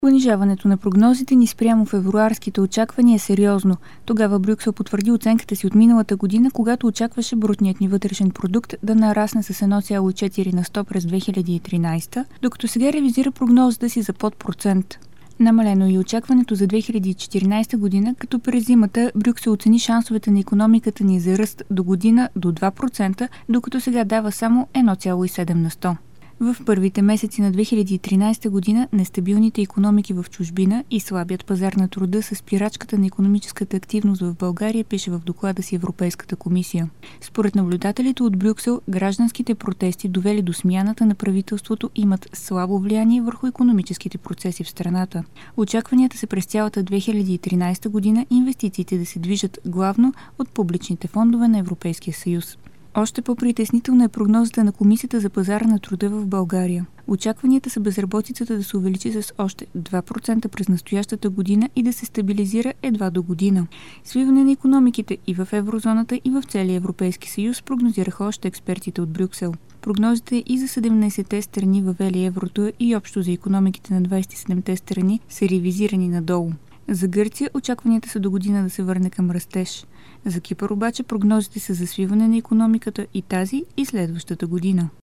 Понижаването на прогнозите ни спрямо февруарските очаквания е сериозно. Тогава Брюксел потвърди оценката си от миналата година, когато очакваше брутният ни вътрешен продукт да нарасне с 1,4 на 100 през 2013, докато сега ревизира прогнозата си за под процент. Намалено и очакването за 2014 година, като през зимата Брюксел оцени шансовете на икономиката ни за ръст до година до 2%, докато сега дава само 1,7 на 100. В първите месеци на 2013 година нестабилните икономики в чужбина и слабият пазар на труда са спирачката на икономическата активност в България, пише в доклада си Европейската комисия. Според наблюдателите от Брюксел, гражданските протести, довели до смяната на правителството, имат слабо влияние върху икономическите процеси в страната. Очакванията са през цялата 2013 година инвестициите да се движат главно от публичните фондове на Европейския съюз. Още по-притеснителна е прогнозата на Комисията за пазара на труда в България. Очакванията са безработицата да се увеличи с още 2% през настоящата година и да се стабилизира едва до година. Свиване на икономиките и в еврозоната, и в целия Европейски съюз прогнозираха още експертите от Брюксел. Прогнозите и за 17-те страни въвели еврото и общо за икономиките на 27-те страни са ревизирани надолу. За Гърция очакванията са до година да се върне към растеж. За Кипър обаче прогнозите са за свиване на икономиката и тази и следващата година.